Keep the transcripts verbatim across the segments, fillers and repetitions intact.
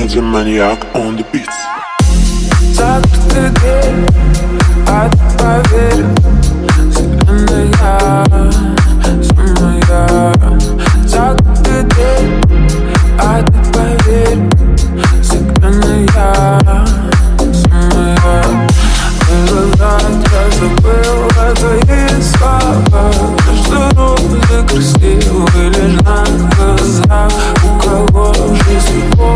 the maniac on the beats. Закрытая дверь, а ты поверь, вселенная самая. Закрытая дверь, а ты поверь, вселенная самая. Вызывать я забыла твои слова. Каждый розы красивый лишь на глазах. У кого же всего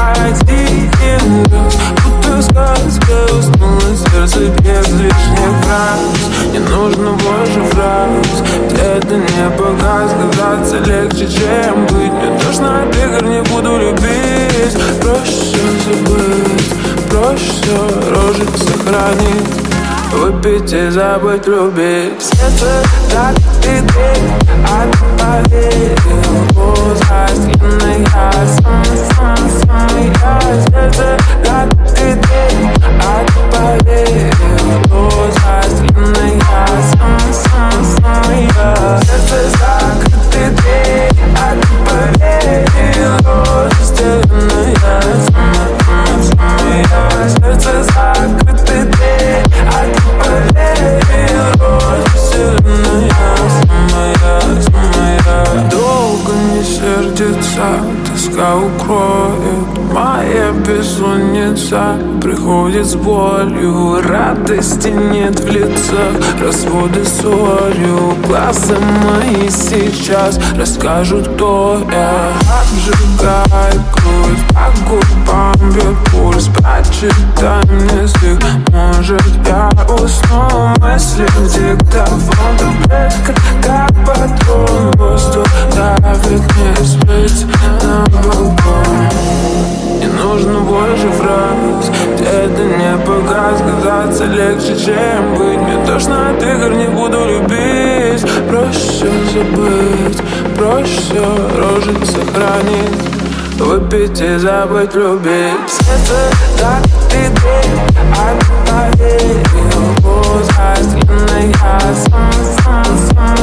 один раз. Будто сказка уснула сердце без лишних фраз. Не нужно больше фраз. Это не показ, казаться легче, чем быть. Мне тошно от игр, не буду любить. Проще забыть, проще рожить сохранить. Выпить и забыть любить. Сердце так и ты, а ты поверил. Возрастленная, самая-самая. Сердце так и ты, а ты поверил. Возрастленная, самая-самая. Сердце так и ты, а ты поверил. Возрастленная, самая-самая. Сердце закрыты ты, а ты поверил, вселенная самая, самая. Долго не сердится, тоска укроет. Моя бессонница приходит с болью. Радости нет в лицах, разводы солью. Глаза мои сейчас расскажут, кто я. Обжигай кровь, по губам бьет пульс. Прочитай мне стих, может я усну. Мысли в диктофон, таблетка как патрон. Воздух давит мне спать на балкон. Не нужно больше фраз, это не показ. Казаться легче, чем быть. Мне тошно от игр, не буду любить. Проще забыть, проще рожить сохранить. Выпить и забыть любить. Сердце так и ты, а ты поверил. Возрастленная, самая-самая.